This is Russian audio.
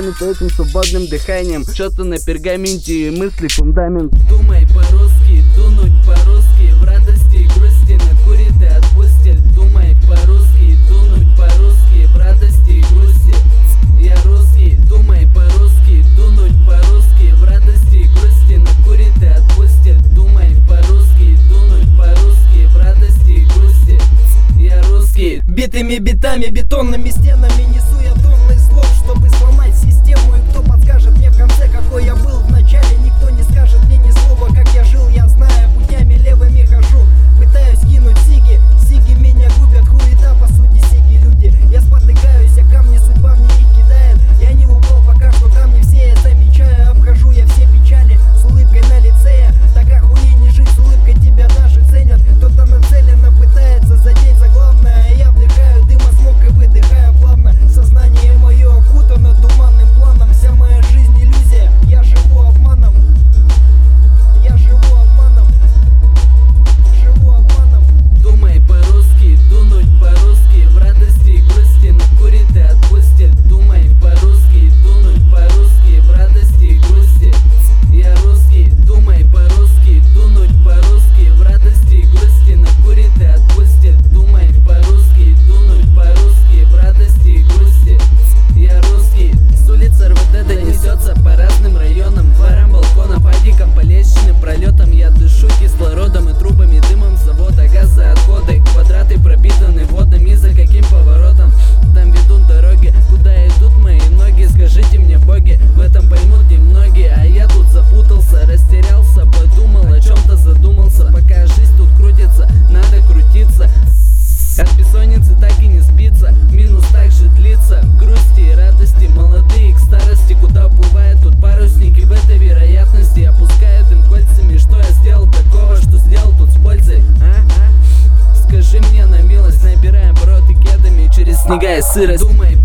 занят этим свободным дыханием. Что-то на пергаменте, мысли фундамент. Думай по-русски, дунуть по-русски, в радости и грусти накурит и отпустит. Думай по-русски, дунуть по-русски, в радости и грусти. Я русский, думай по-русски, дунуть по-русски, в радости и грусти накурит и отпустит. Думай по-русски, дунуть по-русски, в радости и грусти. Я русский. Битыми битами, бетонными стенами несу я тонны слов, чтобы сломать систему. И кто подскажет мне в конце, какой я был в начале? Никто не скажет мне ни слова, как я жил. Я знаю, путями левыми хожу, пытаюсь кинуть сиги. Сиги меня губят, хуета по сути сиги люди. Я спотыкаюсь, а камни судьба мне их кидает. Я не упал пока что, камни все я замечаю. Обхожу я все печали с улыбкой на лице. Так охуенней жить с улыбкой, тебя даже ценят. Кто-то нацеленно пытается задеть за главное. Я вдыхаю дыма, смог и выдыхаю плавно. Сознание мое окутано туманным планом. Вся моя жизнь иллюзия, я живу обманом. Я живу обманом. Живу обманом. Думай по-русски, дунуть по-русски, в радости и грусти накурит и отпустит. Думай по-русски, дунуть по-русски, в радости и грусти. Я русский, думай по-русски, дунуть по-русски, в радости и грусти накурит и отпустит. Думай по-русски, дунуть по-русски, в радости и грусти. Я русский. С улицы РВД донесется по разным районам, дворам, балконам, падикам, по лестничным пролетам. Я дышу кислородом и трубами, дымом завода, газоотходы. Квадраты пропитаны водами, за каким поворотом там ведут дороги, куда идут мои ноги? Скажите мне, боги, в этом поймут немногие. А я тут запутался, растерялся, подумал, о чем-то задумался. Пока жизнь тут крутится, надо крутиться. От бессонницы так и не спится, минус так же длится. Грусти и радости, молодые к старости. Куда уплывают тут парусники в этой вероятности? Опускаю дым кольцами, что я сделал такого, что сделал тут с пользой? Скажи мне на милость, набирая обороты кедами через снега и сырость. Думай